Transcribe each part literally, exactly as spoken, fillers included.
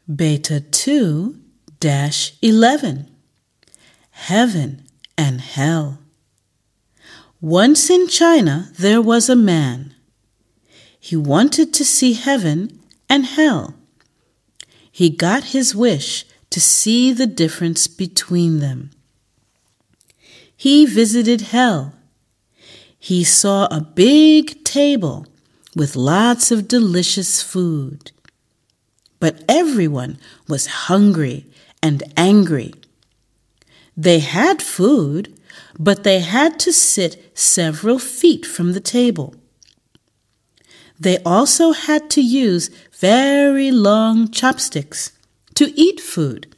Beta two eleven. Heaven and Hell. Once in China there was a man. He wanted to see heaven and hell. He got his wish to see the difference between them. He visited hell. He saw a big table with lots of delicious food. But everyone was hungry and angry. They had food, but they had to sit several feet from the table. They also had to use very long chopsticks to eat food.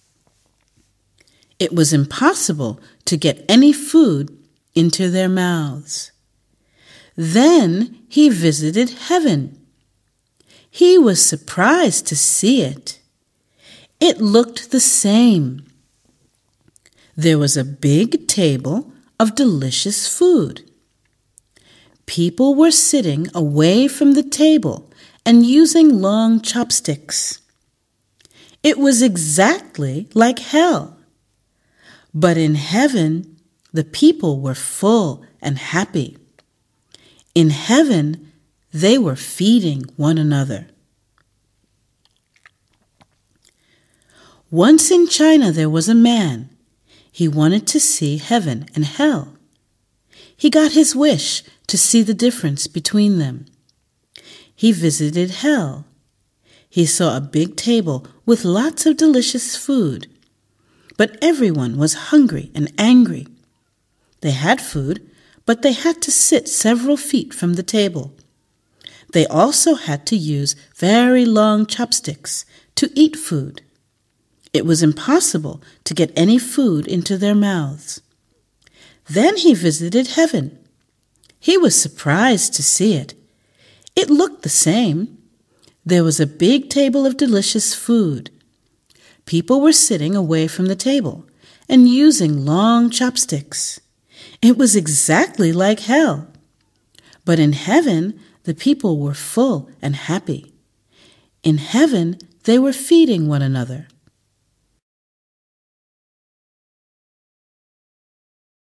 It was impossible to get any food into their mouths. Then he visited heaven. He was surprised to see it. It looked the same. There was a big table of delicious food. People were sitting away from the table and using long chopsticks. It was exactly like hell. But in heaven, the people were full and happy. In heaven, they were feeding one another. Once in China there was a man. He wanted to see heaven and hell. He got his wish to see the difference between them. He visited hell. He saw a big table with lots of delicious food. But everyone was hungry and angry. They had food, but they had to sit several feet from the table. They also had to use very long chopsticks to eat food. It was impossible to get any food into their mouths. Then he visited heaven. He was surprised to see it. It looked the same. There was a big table of delicious food. People were sitting away from the table and using long chopsticks. It was exactly like hell. But in heaven, the people were full and happy. In heaven, they were feeding one another.